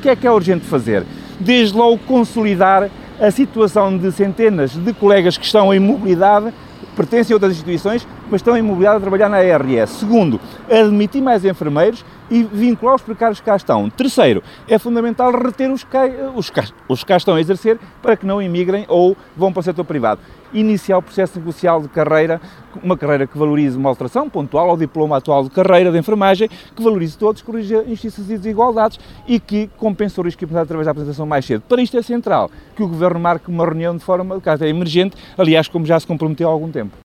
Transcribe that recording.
que é urgente fazer? Desde logo consolidar a situação de centenas de colegas que estão em mobilidade, pertencem a outras instituições, mas estão em mobilidade a trabalhar na ARS. Segundo, admitir mais enfermeiros e vincular os precários que cá estão. Terceiro, é fundamental reter os que cá estão a exercer para que não emigrem ou vão para o setor privado. Iniciar o processo negocial de carreira, uma carreira que valorize uma alteração pontual ao diploma atual de carreira de enfermagem, que valorize todos, corrija injustiças e desigualdades e que compense o risco de precisar através da apresentação mais cedo. Para isto é central que o Governo marque uma reunião de forma de caráter emergente, aliás, como já se comprometeu há algum tempo.